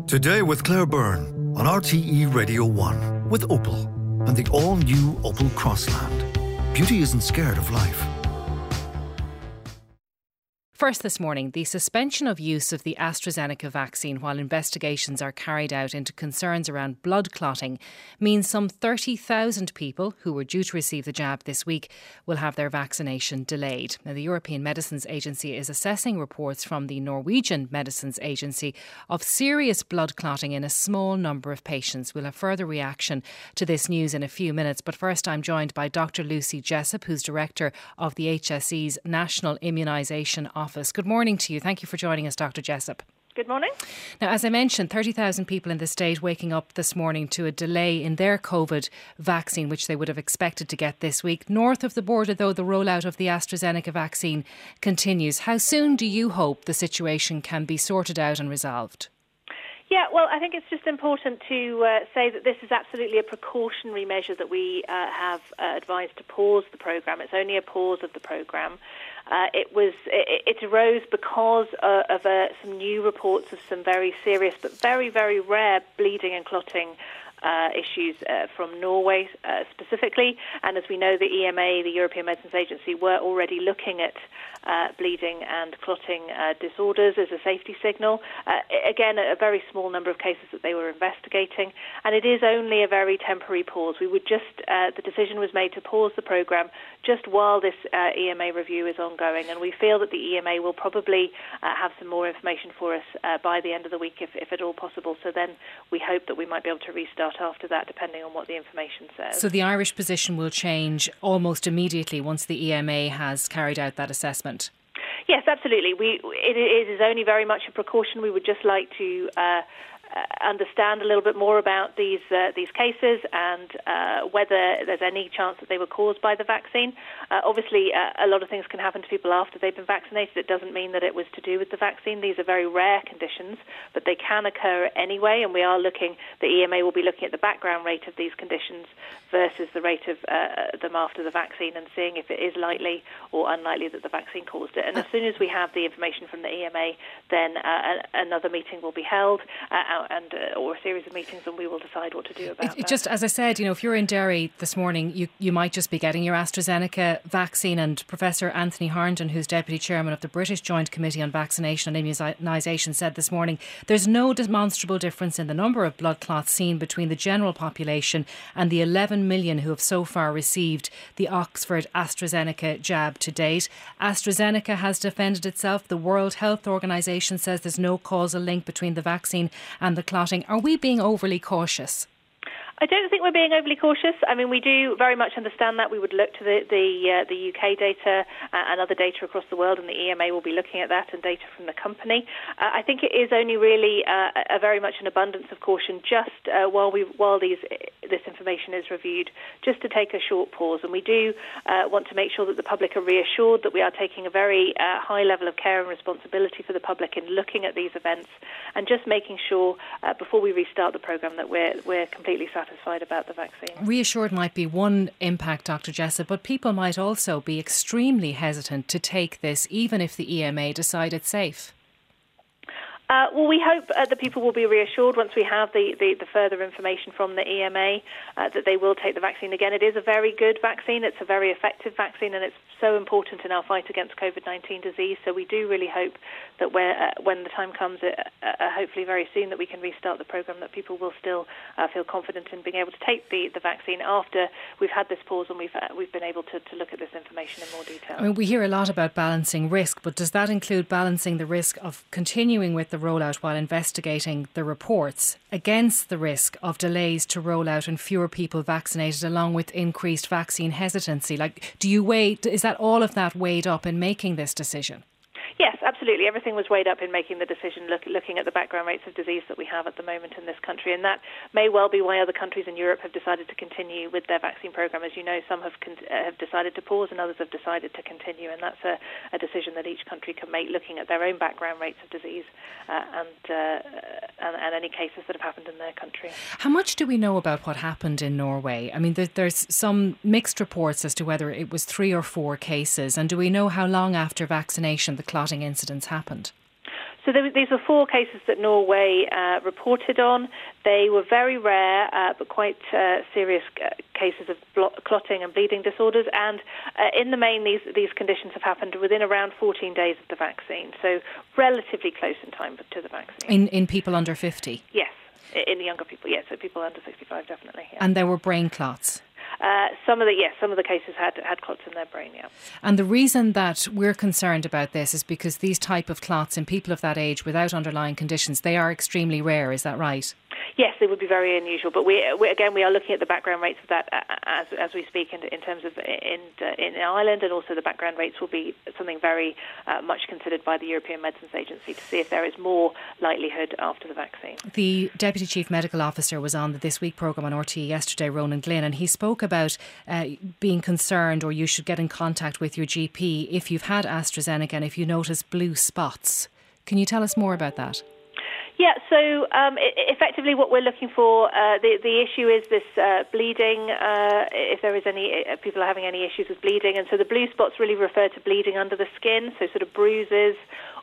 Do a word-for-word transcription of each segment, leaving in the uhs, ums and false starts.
Today with Claire Byrne on R T E Radio one with Opel and the all-new Opel Crossland. Beauty isn't scared of life. First this morning, the suspension of use of the AstraZeneca vaccine while investigations are carried out into concerns around blood clotting means some thirty thousand people who were due to receive the jab this week will have their vaccination delayed. Now, the European Medicines Agency is assessing reports from the Norwegian Medicines Agency of serious blood clotting in a small number of patients. We'll have further reaction to this news in a few minutes, but first I'm joined by Doctor Lucy Jessup, who's Director of the H S E's National Immunisation Office. Good morning to you. Thank you for joining us, Doctor Jessup. Good morning. Now, as I mentioned, thirty thousand people in the state waking up this morning to a delay in their COVID vaccine, which they would have expected to get this week. North of the border, though, the rollout of the AstraZeneca vaccine continues. How soon do you hope the situation can be sorted out and resolved? Yeah, well, I think it's just important to uh, say that this is absolutely a precautionary measure that we uh, have uh, advised to pause the programme. It's only a pause of the programme. Uh, it was it, it arose because uh, of uh, some new reports of some very serious but very, very rare bleeding and clotting Uh, issues uh, from Norway uh, specifically. And as we know, the E M A, the European Medicines Agency, were already looking at uh, bleeding and clotting uh, disorders as a safety signal. Uh, again, a very small number of cases that they were investigating. And it is only a very temporary pause. We would just, uh, the decision was made to pause the programme just while this uh, E M A review is ongoing. And we feel that the E M A will probably uh, have some more information for us uh, by the end of the week, if, if at all possible. So then we hope that we might be able to restart after that, depending on what the information says. So the Irish position will change almost immediately once the E M A has carried out that assessment? Yes, absolutely. We it, it is only very much a precaution. We would just like to uh, uh, understand a little bit more about these uh, these cases and uh, whether there's any chance that they were caused by the vaccine. Uh, obviously, uh, a lot of things can happen to people after they've been vaccinated. It doesn't mean that it was to do with the vaccine. These are very rare conditions, but they can occur anyway, and we are looking, the E M A will be looking at the background rate of these conditions versus the rate of uh, them after the vaccine and seeing if it is likely or unlikely that the vaccine caused it. And as soon as we have the information from the E M A, then uh, another meeting will be held uh, and uh, or a series of meetings, and we will decide what to do about it, that. Just as I said, you know, if you're in Derry this morning, you, you might just be getting your AstraZeneca vaccine, and Professor Anthony Harnden, who's Deputy Chairman of the British Joint Committee on Vaccination and Immunisation, said this morning there's no demonstrable difference in the number of blood clots seen between the general population and the eleven million who have so far received the Oxford AstraZeneca jab to date. AstraZeneca has defended itself. The World Health Organization says there's no causal link between the vaccine and the clotting. Are we being overly cautious? I don't think we're being overly cautious. I mean, we do very much understand that. We would look to the the, uh, the U K data uh, and other data across the world, and the E M A will be looking at that and data from the company. Uh, I think it is only really uh, a very much an abundance of caution just uh, while we while these this information is reviewed, just to take a short pause. And we do uh, want to make sure that the public are reassured that we are taking a very uh, high level of care and responsibility for the public in looking at these events, and just making sure uh, before we restart the programme that we're we're completely satisfied about the vaccine. Reassured might be one impact, Doctor Jessup, but people might also be extremely hesitant to take this, even if the E M A decide it's safe. Uh, well, we hope uh, that people will be reassured once we have the, the, the further information from the E M A uh, that they will take the vaccine. Again, it is a very good vaccine. It's a very effective vaccine, and it's so important in our fight against COVID nineteen disease. So we do really hope that where, uh, when the time comes, uh, uh, hopefully very soon, that we can restart the programme, that people will still uh, feel confident in being able to take the, the vaccine after we've had this pause and we've, uh, we've been able to, to look at this information in more detail. I mean, we hear a lot about balancing risk, but does that include balancing the risk of continuing with the rollout while investigating the reports against the risk of delays to roll out and fewer people vaccinated, along with increased vaccine hesitancy? Like, do you weigh, is that all of that weighed up in making this decision? Yes, absolutely. Everything was weighed up in making the decision, look, looking at the background rates of disease that we have at the moment in this country. And that may well be why other countries in Europe have decided to continue with their vaccine programme. As you know, some have con- uh, have decided to pause and others have decided to continue. And that's a, a decision that each country can make, looking at their own background rates of disease uh, and, uh, and and any cases that have happened in their country. How much do we know about what happened in Norway? I mean, there, there's some mixed reports as to whether it was three or four cases. And do we know how long after vaccination the clotting incidents happened? So there, these were four cases that Norway uh, reported on. They were very rare, uh, but quite uh, serious uh, cases of blo- clotting and bleeding disorders. And uh, in the main, these these conditions have happened within around fourteen days of the vaccine. So relatively close in time to the vaccine. In in people under fifty? Yes, in the younger people, yes. So people under sixty-five, definitely. Yeah. And there were brain clots? Uh, some of the yes, some of the cases had had clots in their brain. Yeah. And the reason that we're concerned about this is because these type of clots in people of that age without underlying conditions, they are extremely rare. Is that right? Yes, they would be very unusual. But we, we again, we are looking at the background rates of that as as we speak in, in terms of in uh, in Ireland, and also the background rates will be something very uh, much considered by the European Medicines Agency to see if there is more likelihood after the vaccine. The Deputy Chief Medical Officer was on the This Week programme on R T E yesterday, Ronan Glynn, and he spoke about uh, being concerned, or you should get in contact with your G P if you've had AstraZeneca and if you notice blue spots. Can you tell us more about that? Yeah, so um, effectively what we're looking for, uh, the, the issue is this uh, bleeding, uh, if there is any, uh, people are having any issues with bleeding. And so the blue spots really refer to bleeding under the skin, so sort of bruises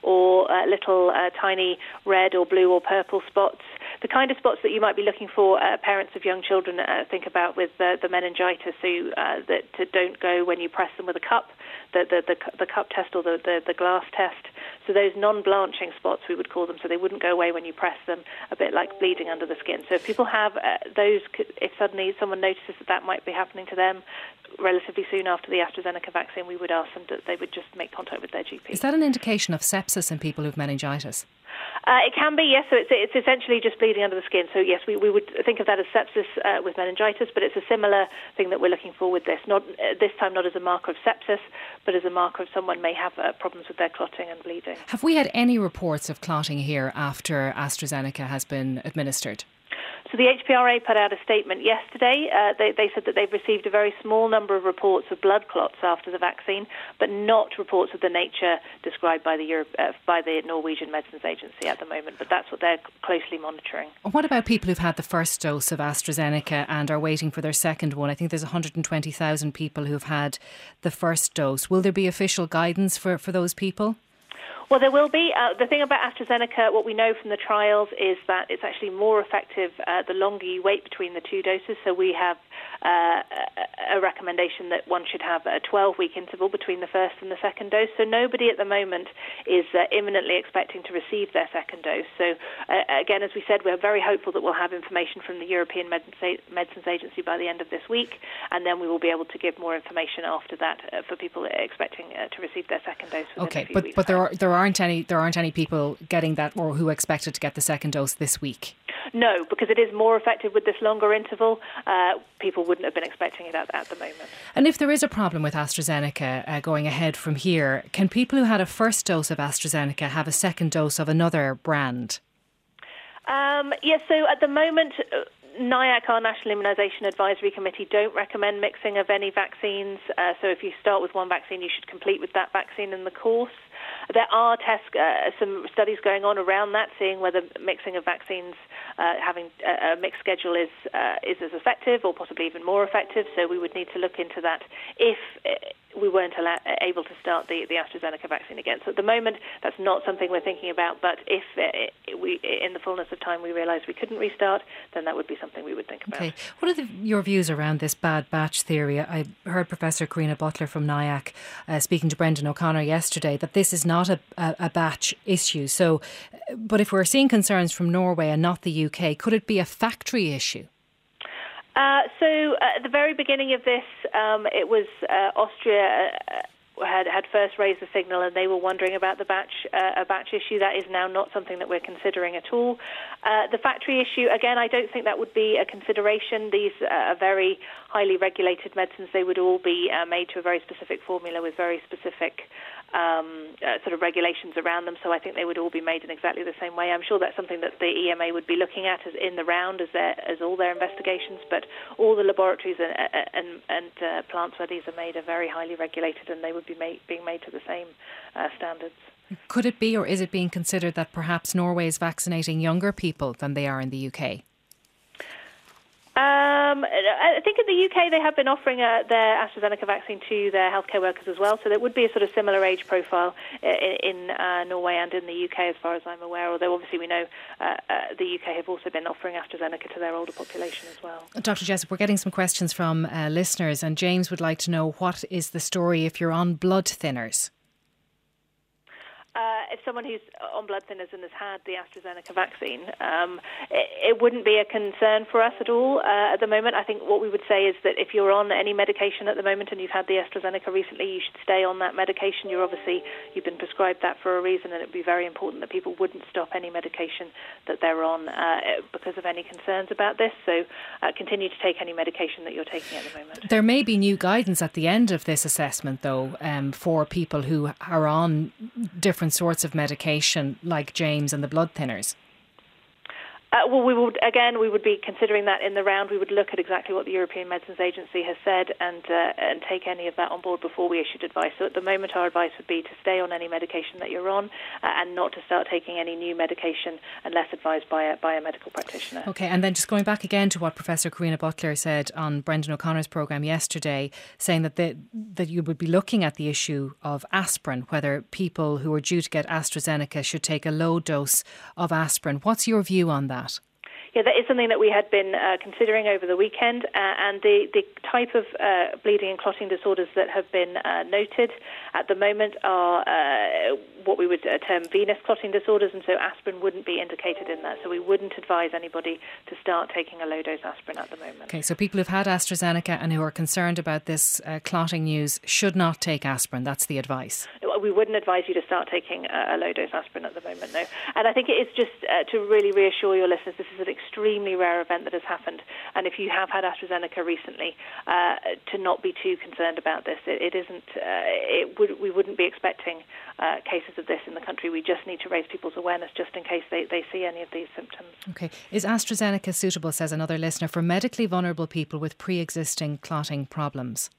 or uh, little uh, tiny red or blue or purple spots. The kind of spots that you might be looking for, uh, parents of young children uh, think about with uh, the meningitis, so uh, that don't go when you press them with a cup, the the, the, the cup test or the, the, the glass test. So those non-blanching spots, we would call them, so they wouldn't go away when you press them, a bit like bleeding under the skin. So if people have uh, those, if suddenly someone notices that that might be happening to them relatively soon after the AstraZeneca vaccine, we would ask them that they would just make contact with their G P. Is that an indication of sepsis in people who have meningitis? Uh, it can be, yes. So it's it's essentially just bleeding under the skin. So yes, we, we would think of that as sepsis uh, with meningitis, but it's a similar thing that we're looking for with this. Not uh, this time, not as a marker of sepsis, but as a marker of someone may have uh, problems with their clotting and bleeding. Have we had any reports of clotting here after AstraZeneca has been administered? So the H P R A put out a statement yesterday. Uh, they, they said that they've received a very small number of reports of blood clots after the vaccine, but not reports of the nature described by the Europe, uh, by the Norwegian Medicines Agency at the moment. But that's what they're closely monitoring. What about people who've had the first dose of AstraZeneca and are waiting for their second one? I think there's one hundred twenty thousand people who've had the first dose. Will there be official guidance for, for those people? Well, there will be. Uh, the thing about AstraZeneca, what we know from the trials is that it's actually more effective uh, the longer you wait between the two doses. So we have uh, a recommendation that one should have a twelve-week interval between the first and the second dose. So nobody at the moment is uh, imminently expecting to receive their second dose. So uh, again, as we said, we're very hopeful that we'll have information from the European Medicines Agency by the end of this week, and then we will be able to give more information after that uh, for people expecting uh, to receive their second dose within okay, a few but weeks. but there are there are aren't any there aren't any people getting that or who expected to get the second dose this week? No, because it is more effective with this longer interval. Uh, people wouldn't have been expecting it at, at the moment. And if there is a problem with AstraZeneca uh, going ahead from here, can people who had a first dose of AstraZeneca have a second dose of another brand? Um, yes, so at the moment, uh, NIAC, our National Immunisation Advisory Committee, don't recommend mixing of any vaccines. Uh, so if you start with one vaccine, you should complete with that vaccine in the course. There are tests, uh, some studies going on around that, seeing whether mixing of vaccines, uh, having a, a mixed schedule is uh, is as effective or possibly even more effective. So we would need to look into that if uh, we weren't allow- able to start the, the AstraZeneca vaccine again. So at the moment, that's not something we're thinking about. But if uh, we, in the fullness of time, we realise we couldn't restart, then that would be something we would think about. Okay. What are the, your views around this bad batch theory? I heard Professor Karina Butler from NIAC uh, speaking to Brendan O'Connor yesterday that this is not a, a, a batch issue. So, but if we're seeing concerns from Norway and not the U K, could it be a factory issue? Uh, so uh, at the very beginning of this, um, it was uh, Austria uh, had had first raised the signal, and they were wondering about the batch uh, a batch issue. That is now not something that we're considering at all. Uh, the factory issue, again, I don't think that would be a consideration. These uh, are very highly regulated medicines. They would all be uh, made to a very specific formula with very specific um, uh, sort of regulations around them. So I think they would all be made in exactly the same way. I'm sure that's something that the E M A would be looking at as in the round as their, as all their investigations. But all the laboratories and and, and uh, plants where these are made are very highly regulated, and they would be made, being made to the same uh, standards. Could it be, or is it being considered that perhaps Norway is vaccinating younger people than they are in the U K? Um, I think in the U K they have been offering uh, their AstraZeneca vaccine to their healthcare workers as well, so there would be a sort of similar age profile in, in uh, Norway and in the U K as far as I'm aware, although obviously we know uh, uh, the U K have also been offering AstraZeneca to their older population as well. Doctor Jessup, we're getting some questions from uh, listeners, and James would like to know, what is the story if you're on blood thinners? Uh, if someone who's on blood thinners and has had the AstraZeneca vaccine, um, it, it wouldn't be a concern for us at all uh, at the moment. I think what we would say is that if you're on any medication at the moment and you've had the AstraZeneca recently, you should stay on that medication. You're obviously, you've been prescribed that for a reason, and it would be very important that people wouldn't stop any medication that they're on uh, because of any concerns about this. So uh, continue to take any medication that you're taking at the moment. There may be new guidance at the end of this assessment, though, um, for people who are on different sorts of medication, like James and the blood thinners. Uh, well, we would again. We would be considering that in the round. We would look at exactly what the European Medicines Agency has said and uh, and take any of that on board before we issued advice. So at the moment, our advice would be to stay on any medication that you're on uh, and not to start taking any new medication unless advised by a by a medical practitioner. Okay, and then just going back again to what Professor Karina Butler said on Brendan O'Connor's programme yesterday, saying that the, that you would be looking at the issue of aspirin, whether people who are due to get AstraZeneca should take a low dose of aspirin. What's your view on that? Yeah, that is something that we had been uh, considering over the weekend, uh, and the, the type of uh, bleeding and clotting disorders that have been uh, noted at the moment are uh, what we would uh, term venous clotting disorders, and so aspirin wouldn't be indicated in that. So we wouldn't advise anybody to start taking a low-dose aspirin at the moment. Okay, so people who've had AstraZeneca and who are concerned about this uh, clotting news should not take aspirin. That's the advice. We wouldn't advise you to start taking a low-dose aspirin at the moment, no. And I think it is just uh, to really reassure your listeners, this is an extremely rare event that has happened. And if you have had AstraZeneca recently, uh, to not be too concerned about this. It, it isn't. Uh, it would. We wouldn't be expecting uh, cases of this in the country. We just need to raise people's awareness just in case they, they see any of these symptoms. Okay. Is AstraZeneca suitable, says another listener, for medically vulnerable people with pre-existing clotting problems?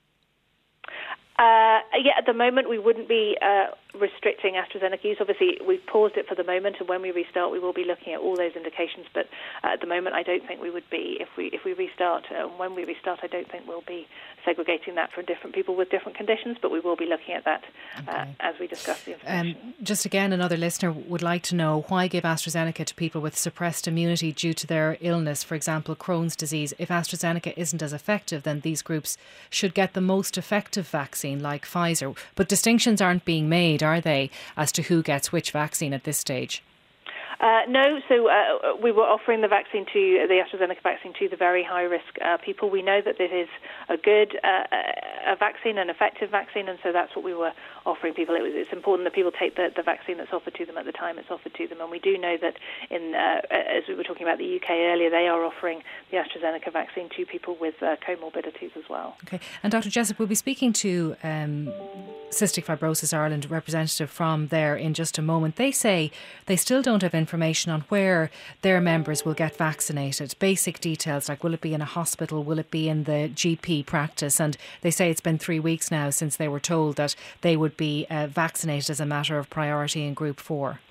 Uh, yeah, at the moment we wouldn't be uh, restricting AstraZeneca use. Obviously, we've paused it for the moment, and when we restart, we will be looking at all those indications. But uh, at the moment, I don't think we would be. If we if we restart, uh, when we restart, I don't think we'll be segregating that for different people with different conditions. But we will be looking at that uh, okay. as we discuss the information. Um, just again, another listener would like to know, why give AstraZeneca to people with suppressed immunity due to their illness, for example, Crohn's disease? If AstraZeneca isn't as effective, then these groups should get the most effective vaccine, like Pfizer. But distinctions aren't being made, are they, as to who gets which vaccine at this stage? Uh, no, so uh, we were offering the vaccine to the AstraZeneca vaccine to the very high-risk uh, people. We know that this is a good uh, a vaccine, an effective vaccine, and so that's what we were offering people. It was, it's important that people take the, the vaccine that's offered to them at the time it's offered to them. And we do know that, in uh, as we were talking about the U K earlier, they are offering the AstraZeneca vaccine to people with uh, comorbidities as well. Okay, and Doctor Jessup, we'll be speaking to um, Cystic Fibrosis Ireland representative from there in just a moment. They say they still don't have information on where their members will get vaccinated. Basic details like, will it be in a hospital, will it be in the G P practice? And they say it's been three weeks now since they were told that they would be uh, vaccinated as a matter of priority in Group four.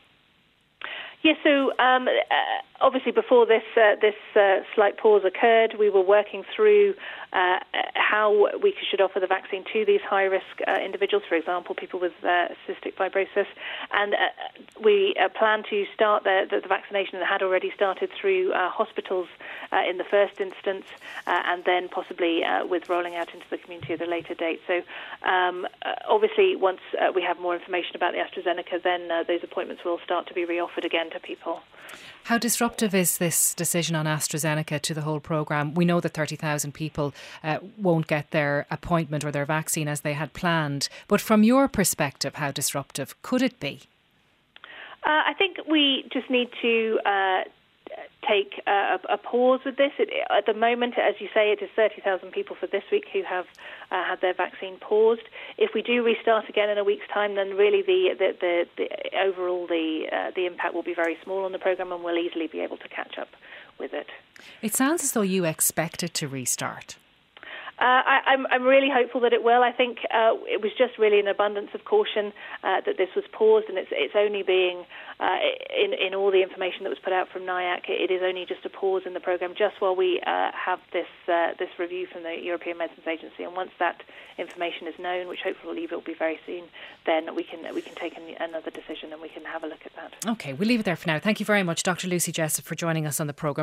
Yes, yeah, so um, uh, obviously before this uh, this uh, slight pause occurred, we were working through uh, how we should offer the vaccine to these high-risk uh, individuals, for example, people with uh, cystic fibrosis. And uh, we uh, plan to start the, the, the vaccination, and had already started through uh, hospitals uh, in the first instance, uh, and then possibly uh, with rolling out into the community at a later date. So um, uh, obviously once uh, we have more information about the AstraZeneca, then uh, those appointments will start to be reoffered again to people. How disruptive is this decision on AstraZeneca to the whole programme? We know that thirty thousand people uh, won't get their appointment or their vaccine as they had planned. But from your perspective, how disruptive could it be? Uh, I think we just need to uh, take a, a pause with this. It, at the moment, as you say, it is thirty thousand people for this week who have uh, had their vaccine paused. If we do restart again in a week's time, then really the the, the, the overall the uh, the impact will be very small on the programme, and we'll easily be able to catch up with it. It sounds as though you expect it to restart. Uh, I, I'm, I'm really hopeful that it will. I think uh, it was just really an abundance of caution uh, that this was paused, and it's it's only being uh, in in all the information that was put out from NIAC. It is only just a pause in the programme, just while we uh, have this uh, this review from the European Medicines Agency. And once that information is known, which hopefully it will be very soon, then we can we can take an, another decision and we can have a look at that. Okay, we'll leave it there for now. Thank you very much, Doctor Lucy Jessup, for joining us on the programme.